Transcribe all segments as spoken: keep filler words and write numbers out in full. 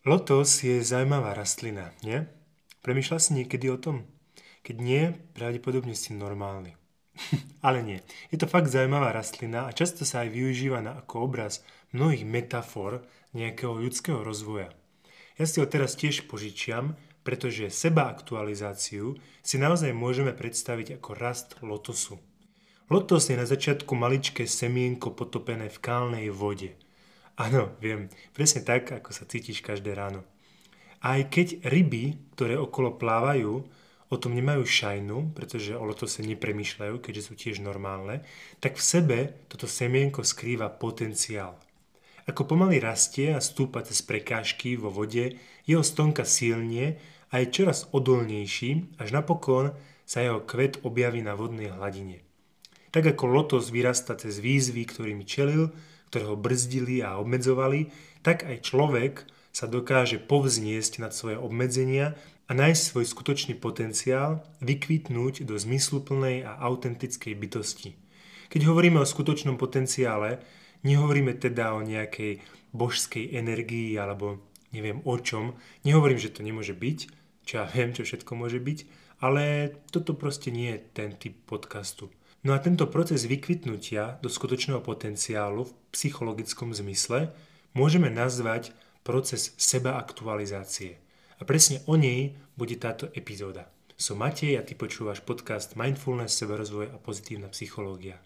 Lotos je zaujímavá rastlina, nie? Premýšľal si niekedy o tom? Keď nie, pravdepodobne si normálny. Ale nie. Je to fakt zaujímavá rastlina a často sa aj využíva na ako obraz mnohých metafor nejakého ľudského rozvoja. Ja si ho teraz tiež požičiam, pretože sebaaktualizáciu si naozaj môžeme predstaviť ako rast lotosu. Lotos je na začiatku maličké semienko potopené v kálnej vode. Áno, viem, presne tak, ako sa cítiš každé ráno. A aj keď ryby, ktoré okolo plávajú, o tom nemajú šajnu, pretože o lotose nepremýšľajú, keďže sú tiež normálne, tak v sebe toto semienko skrýva potenciál. Ako pomaly rastie a stúpa cez prekážky vo vode, jeho stonka silnie a je čoraz odolnejší, až napokon sa jeho kvet objaví na vodnej hladine. Tak ako lotos vyrasta cez výzvy, ktorými čelil, ktoré ho brzdili a obmedzovali, tak aj človek sa dokáže povzniesť nad svoje obmedzenia a nájsť svoj skutočný potenciál, vykvitnúť do zmysluplnej a autentickej bytosti. Keď hovoríme o skutočnom potenciále, nehovoríme teda o nejakej božskej energii alebo neviem o čom, nehovorím, že to nemôže byť, čo ja viem, čo všetko môže byť, ale toto proste nie je ten typ podcastu. No a tento proces vykvitnutia do skutočného potenciálu v psychologickom zmysle môžeme nazvať proces sebaaktualizácie. A presne o nej bude táto epizóda. Som Matej a ty počúvaš podcast Mindfulness, sebarozvoj a pozitívna psychológia.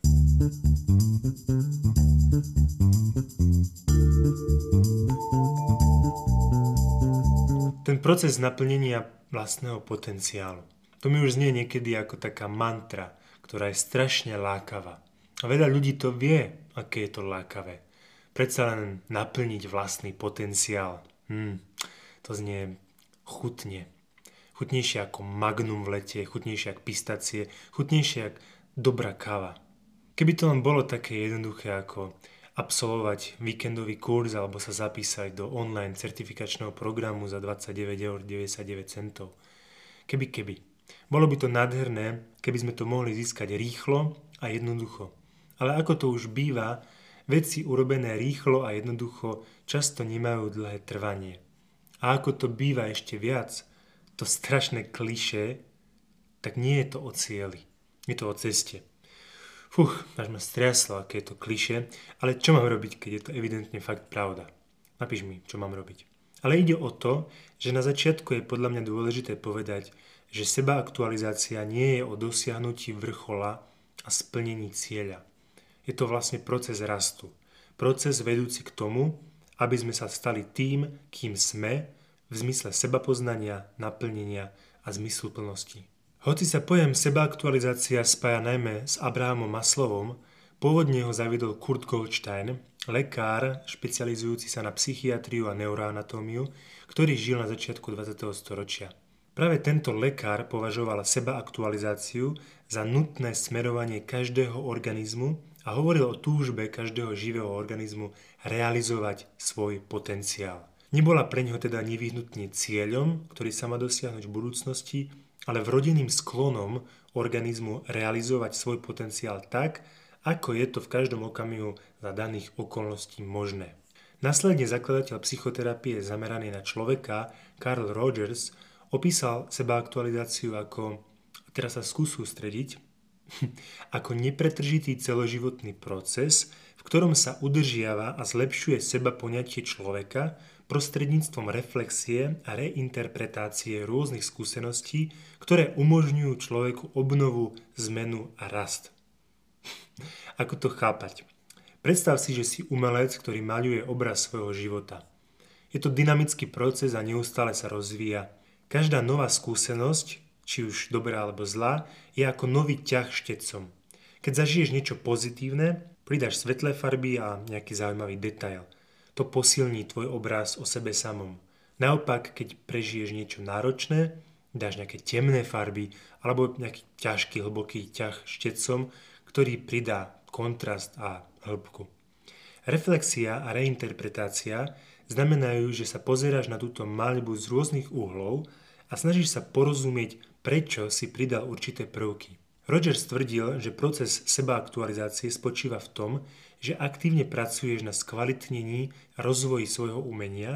Ten proces naplnenia vlastného potenciálu. To mi už znie niekedy ako taká mantra, ktorá je strašne lákavá. A veľa ľudí to vie, aké je to lákavé. Predsa len naplniť vlastný potenciál. Hmm, to znie chutne. Chutnejšie ako magnum v lete, chutnejšie ako pistácie, chutnejšie ako dobrá káva. Keby to len bolo také jednoduché ako absolvovať víkendový kurz alebo sa zapísať do online certifikačného programu za dvadsaťdeväť eur deväťdesiatdeväť centov. Keby, keby. Bolo by to nádherné, keby sme to mohli získať rýchlo a jednoducho. Ale ako to už býva, veci urobené rýchlo a jednoducho často nemajú dlhé trvanie. A ako to býva ešte viac, to strašné klišé, tak nie je to o cieli, je to o ceste. Fuch, až ma striaslo, aké je to klišé, ale čo mám robiť, keď je to evidentne fakt pravda? Napíš mi, čo mám robiť. Ale ide o to, že na začiatku je podľa mňa dôležité povedať, že sebaaktualizácia nie je o dosiahnutí vrchola a splnení cieľa. Je to vlastne proces rastu. Proces vedúci k tomu, aby sme sa stali tým, kým sme, v zmysle sebapoznania, naplnenia a zmysluplnosti. Hoci sa pojem sebaaktualizácia spája najmä s Abrahamom Maslovom, pôvodne ho zaviedol Kurt Goldstein, lekár špecializujúci sa na psychiatriu a neuroanatómiu, ktorý žil na začiatku dvadsiateho storočia. Práve tento lekár považoval sebaaktualizáciu za nutné smerovanie každého organizmu a hovoril o túžbe každého živého organizmu realizovať svoj potenciál. Nebola pre ňoho teda nevyhnutne cieľom, ktorý sa má dosiahnuť v budúcnosti, ale vrodeným sklonom organizmu realizovať svoj potenciál tak, ako je to v každom okamihu za daných okolností možné. Následne zakladateľ psychoterapie zameranej na človeka Carl Rogers opísal sebaaktualizáciu ako, teraz sa skús sústrediť, ako nepretržitý celoživotný proces, v ktorom sa udržiava a zlepšuje seba poňatie človeka prostredníctvom reflexie a reinterpretácie rôznych skúseností, ktoré umožňujú človeku obnovu, zmenu a rast. Ako to chápať? Predstav si, že si umelec, ktorý maľuje obraz svojho života. Je to dynamický proces a neustále sa rozvíja. Každá nová skúsenosť, či už dobrá alebo zlá, je ako nový ťah štecom. Keď zažiješ niečo pozitívne, pridáš svetlé farby a nejaký zaujímavý detail. To posilní tvoj obraz o sebe samom. Naopak, keď prežiješ niečo náročné, dáš nejaké temné farby alebo nejaký ťažký, hlboký ťah štecom, ktorý pridá kontrast a hĺbku. Reflexia a reinterpretácia znamenajú, že sa pozeráš na túto maľbu z rôznych uhlov a snažíš sa porozumieť, prečo si pridal určité prvky. Rogers tvrdil, že proces sebaaktualizácie spočíva v tom, že aktívne pracuješ na skvalitnení a rozvoji svojho umenia,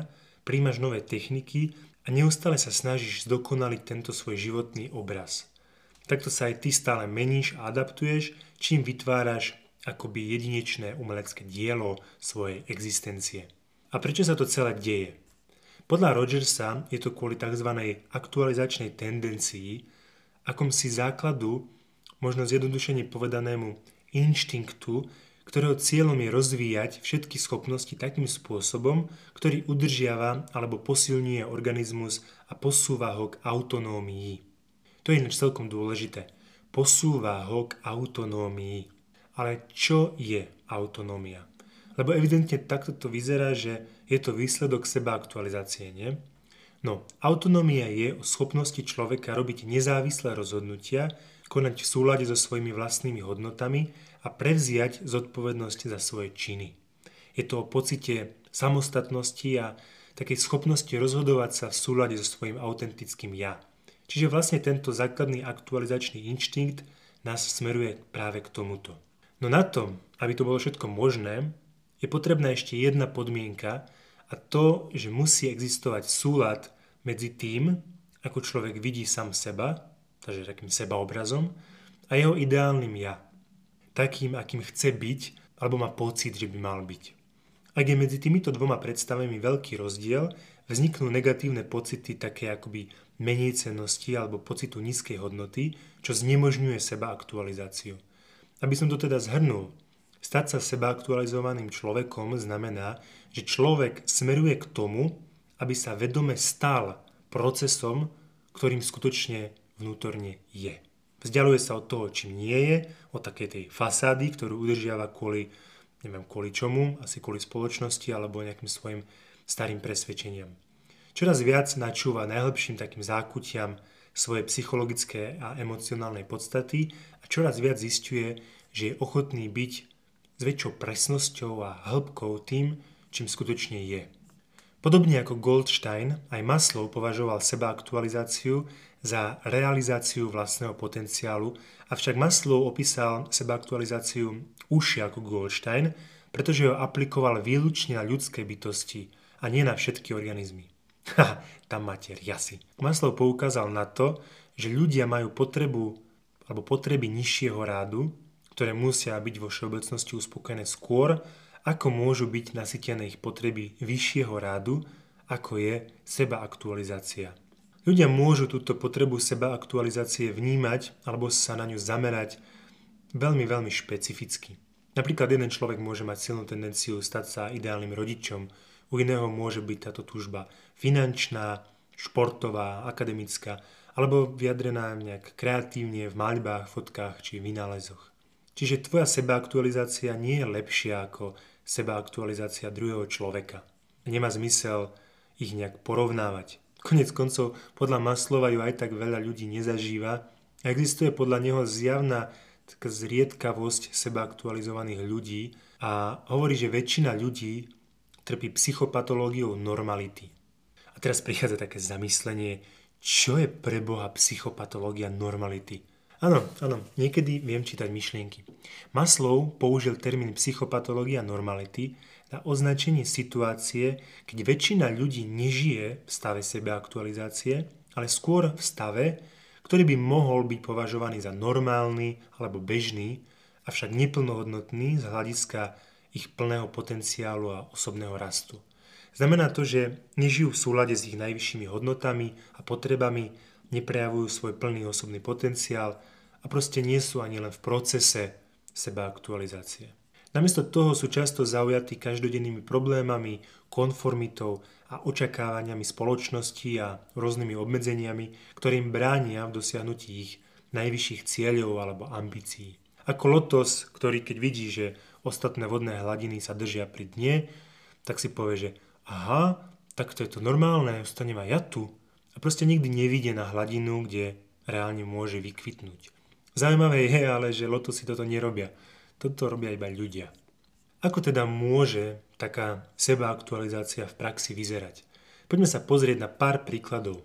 príjmaš nové techniky a neustále sa snažíš zdokonaliť tento svoj životný obraz. Takto sa aj ty stále meníš a adaptuješ, čím vytváraš akoby jedinečné umelecké dielo svojej existencie. A prečo sa to celé deje? Podľa Rogersa je to kvôli tzv. Aktualizačnej tendencii, akomsi základu, možno zjednodušene povedanému inštinktu, ktorého cieľom je rozvíjať všetky schopnosti takým spôsobom, ktorý udržiava alebo posilňuje organizmus a posúva ho k autonómii. To je ináč celkom dôležité. Posúva ho k autonómii. Ale čo je autonómia? Lebo evidentne takto to vyzerá, že je to výsledok seba aktualizácie, nie? No, autonómia je o schopnosti človeka robiť nezávislé rozhodnutia, konať v súlade so svojimi vlastnými hodnotami a prevziať zodpovednosť za svoje činy. Je to o pocite samostatnosti a takej schopnosti rozhodovať sa v súlade so svojím autentickým ja. Čiže vlastne tento základný aktualizačný inštinkt nás smeruje práve k tomuto. No na to, aby to bolo všetko možné, je potrebná ešte jedna podmienka a to, že musí existovať súlad medzi tým, ako človek vidí sám seba, takže takým sebaobrazom, a jeho ideálnym ja. Takým, akým chce byť, alebo má pocit, že by mal byť. Ak je medzi týmito dvoma predstavami veľký rozdiel, vzniknú negatívne pocity také akoby menejcennosti alebo pocitu nízkej hodnoty, čo znemožňuje seba aktualizáciu. Aby som to teda zhrnul, stať sa seba aktualizovaným človekom znamená, že človek smeruje k tomu, aby sa vedome stal procesom, ktorým skutočne vnútorne je. Vzdialuje sa od toho, čím nie je, od takej tej fasády, ktorú udržiava kvôli, neviem kvôli čomu, asi kvôli spoločnosti alebo nejakým svojim starým presvedčeniam. Čoraz viac načúva najlepším takým zákutiam svojej psychologické a emocionálnej podstaty a čoraz viac zisťuje, že je ochotný byť s väčšou presnosťou a hĺbkou tým, čím skutočne je. Podobne ako Goldstein, aj Maslow považoval seba aktualizáciu za realizáciu vlastného potenciálu, avšak Maslow opísal seba aktualizáciu užšie ako Goldstein, pretože ho aplikoval výlučne na ľudské bytosti a nie na všetky organizmy. Haha, tam máte riasy. Maslow poukázal na to, že ľudia majú potrebu alebo potreby nižšieho rádu, ktoré musia byť vo všeobecnosti uspokojené skôr, ako môžu byť nasytené ich potreby vyššieho rádu, ako je seba aktualizácia. Ľudia môžu túto potrebu seba aktualizácie vnímať alebo sa na ňu zamerať veľmi, veľmi špecificky. Napríklad jeden človek môže mať silnú tendenciu stať sa ideálnym rodičom, u iného môže byť táto túžba finančná, športová, akademická, alebo vyjadrená nejak kreatívne v maľbách, fotkách či vynálezoch. Čiže tvoja sebaaktualizácia nie je lepšia ako sebaaktualizácia druhého človeka. Nemá zmysel ich nejak porovnávať. Koniec koncov, podľa Maslowa ju aj tak veľa ľudí nezažíva a existuje podľa neho zjavná taká zriedkavosť sebaaktualizovaných ľudí a hovorí, že väčšina ľudí trpí psychopatológiou normality. A teraz prichádza také zamyslenie, čo je pre Boha psychopatológia normality? Áno, áno, niekedy viem čítať myšlienky. Maslow použil termín psychopatológia normality na označenie situácie, keď väčšina ľudí nežije v stave sebaaktualizácie, ale skôr v stave, ktorý by mohol byť považovaný za normálny alebo bežný, avšak neplnohodnotný z hľadiska ich plného potenciálu a osobného rastu. Znamená to, že nežijú v súlade s ich najvyššími hodnotami a potrebami, neprejavujú svoj plný osobný potenciál a proste nie sú ani len v procese sebaaktualizácie. Namiesto toho sú často zaujatí každodennými problémami, konformitou a očakávaniami spoločnosti a rôznymi obmedzeniami, ktorým bránia v dosiahnutí ich najvyšších cieľov alebo ambícií. Ako lotos, ktorý keď vidí, že ostatné vodné hladiny sa držia pri dne, tak si povie, že aha, tak to je to normálne, ostanem aj ja tu. A proste nikdy nevidie na hladinu, kde reálne môže vykvitnúť. Zaujímavé je ale, že lotosy toto nerobia. Toto robia iba ľudia. Ako teda môže taká sebaaktualizácia v praxi vyzerať? Poďme sa pozrieť na pár príkladov.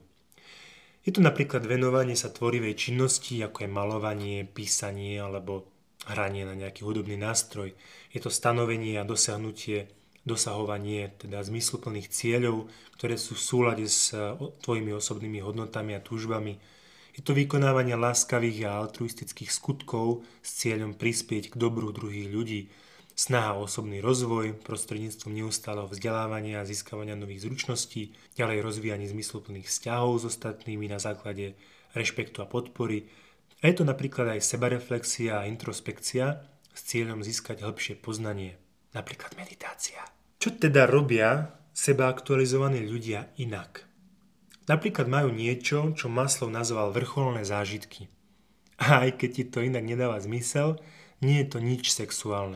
Je to napríklad venovanie sa tvorivej činnosti, ako je malovanie, písanie alebo hranie na nejaký hudobný nástroj. Je to stanovenie a dosiahnutie dosahovanie teda zmysluplných cieľov, ktoré sú v súlade s tvojimi osobnými hodnotami a túžbami. Je to vykonávanie láskavých a altruistických skutkov s cieľom prispieť k dobru druhých ľudí, snaha o osobný rozvoj prostredníctvom neustáleho vzdelávania a získavania nových zručností, ďalej rozvíjanie zmysluplných vzťahov s ostatnými na základe rešpektu a podpory. A je to napríklad aj sebareflexia a introspekcia s cieľom získať hĺbšie poznanie. Napríklad meditácia. Čo teda robia sebaaktualizovaní ľudia inak? Napríklad majú niečo, čo Maslow nazval vrcholné zážitky. A aj keď ti to inak nedáva zmysel, nie je to nič sexuálne.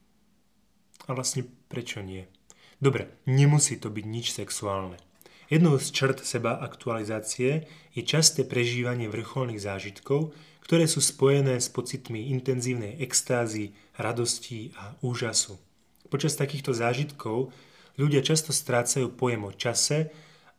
A vlastne prečo nie? Dobre, nemusí to byť nič sexuálne. Jednou z črt sebaaktualizácie je časté prežívanie vrcholných zážitkov, ktoré sú spojené s pocitmi intenzívnej extázy, radosti a úžasu. Počas takýchto zážitkov ľudia často strácajú pojem o čase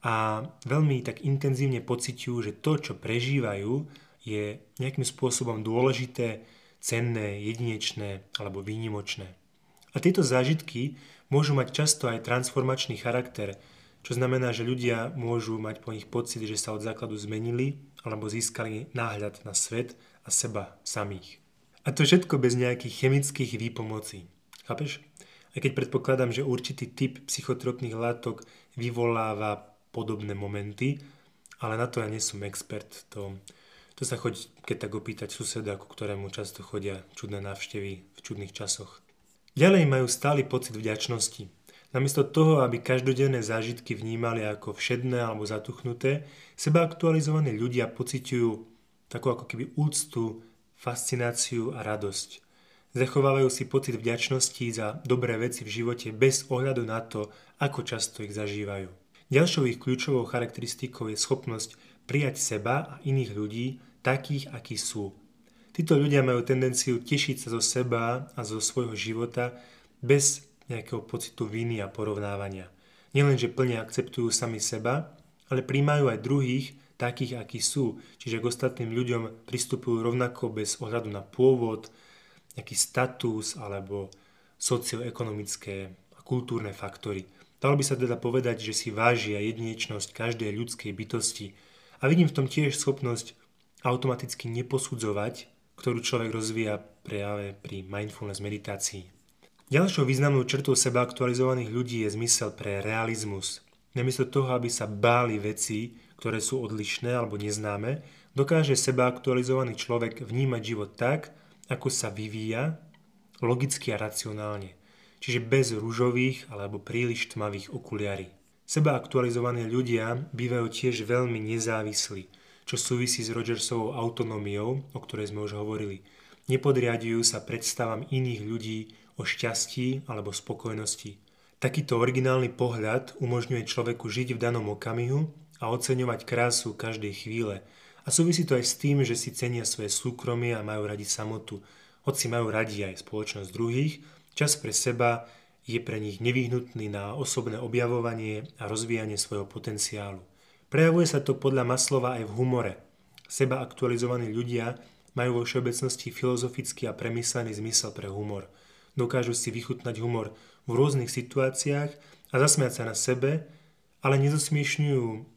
a veľmi tak intenzívne pociťujú, že to, čo prežívajú, je nejakým spôsobom dôležité, cenné, jedinečné alebo výnimočné. A tieto zážitky môžu mať často aj transformačný charakter, čo znamená, že ľudia môžu mať po nich pocit, že sa od základu zmenili alebo získali náhľad na svet a seba samých. A to všetko bez nejakých chemických výpomocí. Chápeš? Aj keď predpokladám, že určitý typ psychotropných látok vyvoláva podobné momenty, ale na to ja nie som expert. To, to sa choď, keď tak opýtať suseda, ku ktorému často chodia čudné návštevy v čudných časoch. Ďalej majú stály pocit vďačnosti. Namiesto toho, aby každodenné zážitky vnímali ako všedné alebo zatuchnuté, sebaaktualizovaní ľudia pociťujú takú ako keby úctu, fascináciu a radosť. Zachovávajú si pocit vďačnosti za dobré veci v živote bez ohľadu na to, ako často ich zažívajú. Ďalšou ich kľúčovou charakteristikou je schopnosť prijať seba a iných ľudí takých, akí sú. Títo ľudia majú tendenciu tešiť sa zo seba a zo svojho života bez nejakého pocitu viny a porovnávania. Nielenže plne akceptujú sami seba, ale prijímajú aj druhých takých, akí sú. Čiže k ostatným ľuďom pristupujú rovnako bez ohľadu na pôvod, nejaký status alebo socioekonomické a kultúrne faktory. Dalo by sa teda povedať, že si vážia jedinečnosť každej ľudskej bytosti a vidím v tom tiež schopnosť automaticky neposudzovať, ktorú človek rozvíja práve pri mindfulness meditácii. Ďalšou významnou črtou sebaaktualizovaných ľudí je zmysel pre realizmus. Namiesto toho, aby sa báli veci, ktoré sú odlišné alebo neznáme, dokáže sebaaktualizovaný človek vnímať život tak, ako sa vyvíja, logicky a racionálne, čiže bez ružových alebo príliš tmavých okuliarí. Sebaaktualizovaní ľudia bývajú tiež veľmi nezávislí, čo súvisí s Rogersovou autonómiou, o ktorej sme už hovorili. Nepodriadujú sa predstavám iných ľudí o šťastí alebo spokojnosti. Takýto originálny pohľad umožňuje človeku žiť v danom okamihu a oceňovať krásu každej chvíle. A súvisí to aj s tým, že si cenia svoje súkromie a majú radi samotu. Hoci majú radi aj spoločnosť druhých, čas pre seba je pre nich nevyhnutný na osobné objavovanie a rozvíjanie svojho potenciálu. Prejavuje sa to podľa Maslowa aj v humore. Seba aktualizovaní ľudia majú vo všeobecnosti filozofický a premyslený zmysel pre humor. Dokážu si vychutnať humor v rôznych situáciách a zasmiať sa na sebe, ale nezosmiešňujú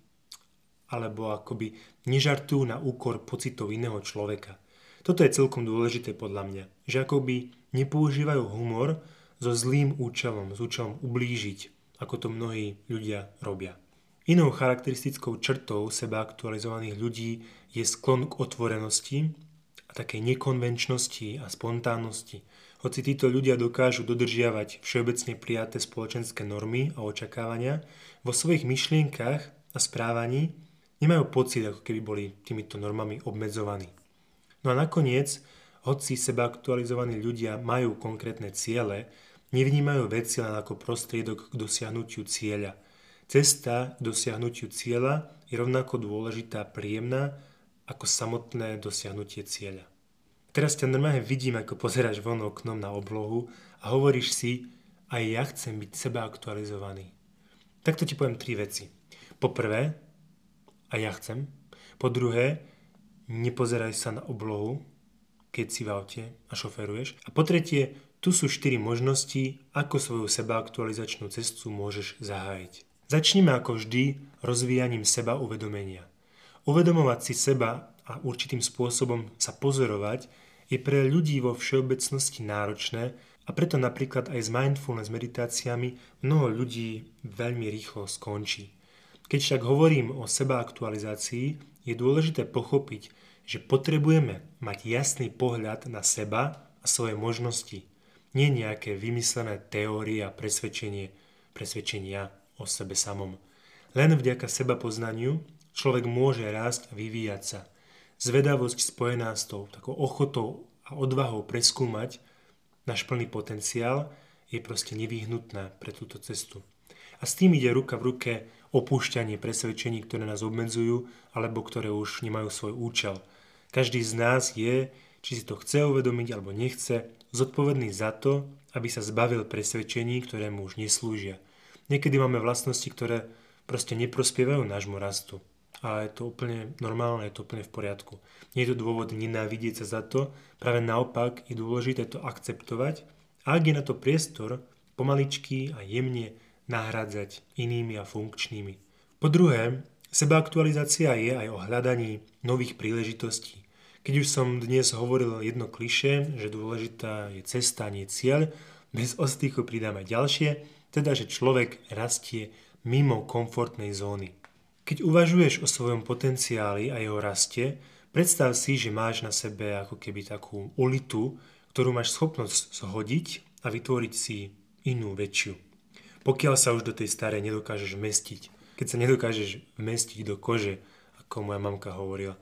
alebo akoby nežartujú na úkor pocitov iného človeka. Toto je celkom dôležité podľa mňa, že akoby nepoužívajú humor so zlým účelom, s účelom ublížiť, ako to mnohí ľudia robia. Inou charakteristickou črtou sebaaktualizovaných ľudí je sklon k otvorenosti a takej nekonvenčnosti a spontánnosti. Hoci títo ľudia dokážu dodržiavať všeobecne prijaté spoločenské normy a očakávania, vo svojich myšlienkach a správaní nemajú pocit, ako keby boli týmito normami obmedzovaní. No a nakoniec, hoci sebaaktualizovaní ľudia majú konkrétne ciele, nevnímajú veci len ako prostriedok k dosiahnutiu cieľa. Cesta k dosiahnutiu cieľa je rovnako dôležitá a príjemná ako samotné dosiahnutie cieľa. Teraz ťa normálne vidím, ako pozeráš von oknom na oblohu a hovoríš si, aj ja chcem byť sebaaktualizovaný. Takto ti poviem tri veci. Po prvé, a ja chcem. Po druhé, nepozeraj sa na oblohu, keď si v aute a šoferuješ. A po tretie, Tu sú štyri možnosti, ako svoju sebaaktualizačnú cestu môžeš zahájiť. Začnime ako vždy rozvíjaním seba uvedomenia. Uvedomovať si seba a určitým spôsobom sa pozorovať je pre ľudí vo všeobecnosti náročné a preto napríklad aj s mindfulness meditáciami mnoho ľudí veľmi rýchlo skončí. Keď však hovorím o sebaaktualizácii, je dôležité pochopiť, že potrebujeme mať jasný pohľad na seba a svoje možnosti, nie nejaké vymyslené teórie a presvedčenie, presvedčenia o sebe samom. Len vďaka seba poznaniu človek môže rásť a vyvíjať sa. Zvedavosť spojená s tou takou ochotou a odvahou preskúmať náš plný potenciál je proste nevyhnutná pre túto cestu. A s tým ide ruka v ruke opúšťanie presvedčení, ktoré nás obmedzujú alebo ktoré už nemajú svoj účel. Každý z nás je, či si to chce uvedomiť alebo nechce, zodpovedný za to, aby sa zbavil presvedčení, ktoré mu už neslúžia. Niekedy máme vlastnosti, ktoré proste neprospievajú nášmu rastu. A je to úplne normálne, je to úplne v poriadku. Nie je to dôvod nenávidieť sa za to, práve naopak je dôležité to akceptovať a ak je na to priestor, pomaličky a jemne nahrádzať inými a funkčnými. Po druhé, sebaaktualizácia je aj o hľadaní nových príležitostí. Keď už som dnes hovoril jedno klišé, že dôležitá je cesta, nie cieľ, bez ostýchu pridám aj ďalšie, teda že človek rastie mimo komfortnej zóny. Keď uvažuješ o svojom potenciáli a jeho raste, predstav si, že máš na sebe ako keby takú ulitu, ktorú máš schopnosť zhodiť a vytvoriť si inú väčšiu. Pokiaľ sa už do tej starej nedokážeš vmestiť, keď sa nedokážeš vmestiť do kože, ako moja mamka hovorila.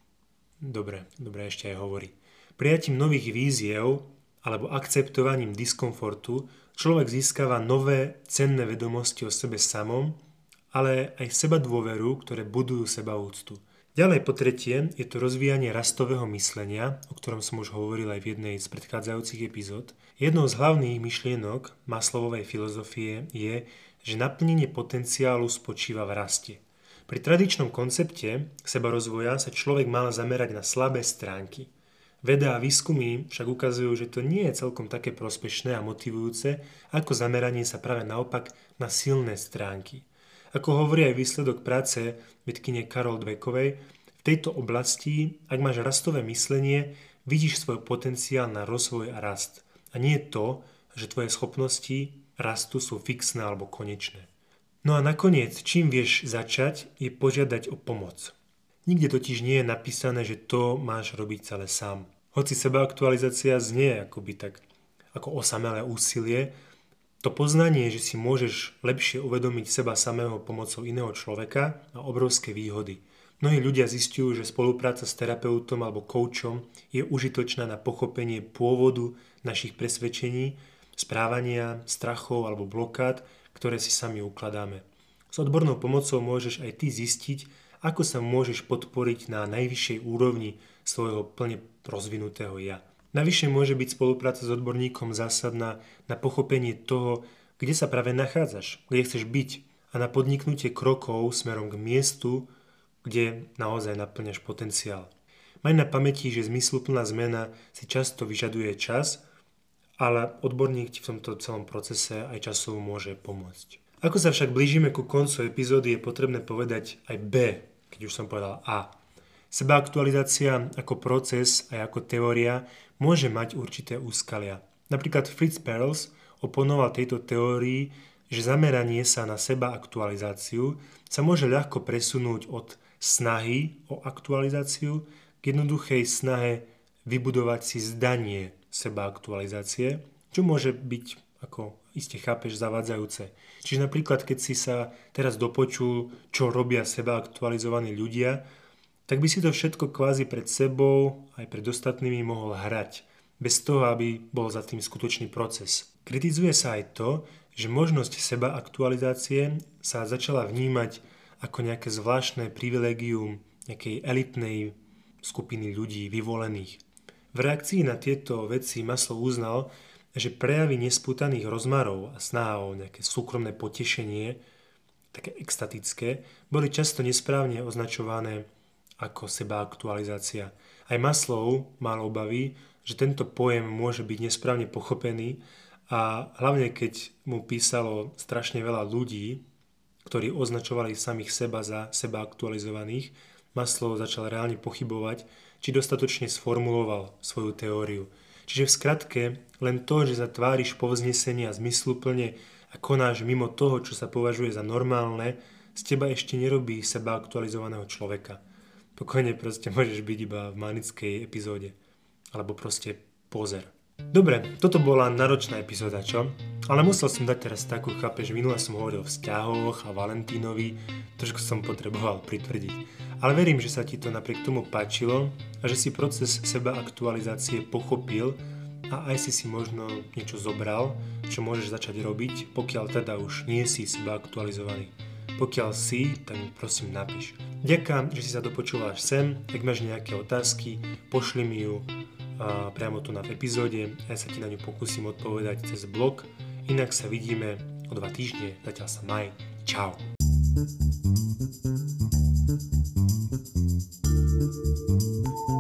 Dobre, dobre ešte aj hovorí. Prijatím nových víziev alebo akceptovaním diskomfortu človek získava nové cenné vedomosti o sebe samom, ale aj seba dôveru, ktoré budujú sebaúctu. Ďalej po tretie je to rozvíjanie rastového myslenia, o ktorom som už hovoril aj v jednej z predchádzajúcich epizód. Jednou z hlavných myšlienok Maslowovej filozofie je, že naplnenie potenciálu spočíva v raste. Pri tradičnom koncepte sebarozvoja sa človek mal zamerať na slabé stránky. Veda a výskumy však ukazujú, že to nie je celkom také prospešné a motivujúce, ako zameranie sa práve naopak na silné stránky. Ako hovorí aj výsledok práce vedkyne Carol Dweckovej, v tejto oblasti, ak máš rastové myslenie, vidíš svoj potenciál na rozvoj a rast. A nie to, že tvoje schopnosti rastu sú fixné alebo konečné. No a nakoniec, čím vieš začať, je požiadať o pomoc. Nikde totiž nie je napísané, že to máš robiť celé sám. Hoci sebaaktualizácia znie akoby tak ako osamelé úsilie, to poznanie, že si môžeš lepšie uvedomiť seba samého pomocou iného človeka, má obrovské výhody. Mnohí ľudia zistujú, že spolupráca s terapeutom alebo koučom je užitočná na pochopenie pôvodu našich presvedčení, správania, strachov alebo blokád, ktoré si sami ukladáme. S odbornou pomocou môžeš aj ty zistiť, ako sa môžeš podporiť na najvyššej úrovni svojho plne rozvinutého ja. Navyše môže byť spolupráca s odborníkom zásadná na pochopenie toho, kde sa práve nachádzaš, kde chceš byť a na podniknutie krokov smerom k miestu, kde naozaj naplňaš potenciál. Maj na pamäti, že zmysluplná zmena si často vyžaduje čas, ale odborník ti v tomto celom procese aj časovo môže pomôcť. Ako sa však blížime ku koncu epizódy, je potrebné povedať aj B, keď už som povedal A. Sebaaktualizácia ako proces a ako teória môže mať určité úskalia. Napríklad Fritz Perls oponoval tejto teórii, že zameranie sa na sebaaktualizáciu sa môže ľahko presunúť od snahy o aktualizáciu k jednoduchej snahe vybudovať si zdanie sebaaktualizácie, čo môže byť, ako iste chápeš, zavádzajúce. Čiže napríklad, keď si sa teraz dopočul, čo robia sebaaktualizovaní ľudia, tak by si to všetko kvázi pred sebou aj pred ostatnými mohol hrať, bez toho, aby bol za tým skutočný proces. Kritizuje sa aj to, že možnosť sebaaktualizácie sa začala vnímať ako nejaké zvláštne privilégium nejakej elitnej skupiny ľudí vyvolených. V reakcii na tieto veci Maslow uznal, že prejavy nespútaných rozmarov a snaha o nejaké súkromné potešenie, také extatické, boli často nesprávne označované ako sebaaktualizácia. Aj Maslow mal obavy, že tento pojem môže byť nesprávne pochopený a hlavne keď mu písalo strašne veľa ľudí, ktorí označovali samých seba za seba aktualizovaných, Maslow začal reálne pochybovať, či dostatočne sformuloval svoju teóriu. Čiže v skratke, len to, že sa tváriš povznesenie a zmysluplne a konáš mimo toho, čo sa považuje za normálne, z teba ešte nerobí seba aktualizovaného človeka. Pokojne proste môžeš byť iba v manickej epizóde. Alebo proste pozer. Dobre, toto bola náročná epizóda, čo? Ale musel som dať teraz takú, chápeš, minule som hovoril o vzťahoch a Valentínovi, trošku som potreboval pritvrdiť. Ale verím, že sa ti to napriek tomu páčilo a že si proces seba aktualizácie pochopil a aj si si možno niečo zobral, čo môžeš začať robiť, pokiaľ teda už nie si seba aktualizovaný. Pokiaľ si, tak mi prosím napíš. Ďakujem, že si sa dopočúvaš sem. Ak máš nejaké otázky, pošli mi ju a, priamo tu na v epizóde a ja sa ti na ňu pokúsim odpovedať cez blog. Inak sa vidíme o dva týždne. Zatiaľ sa maj. Čau. Thank you.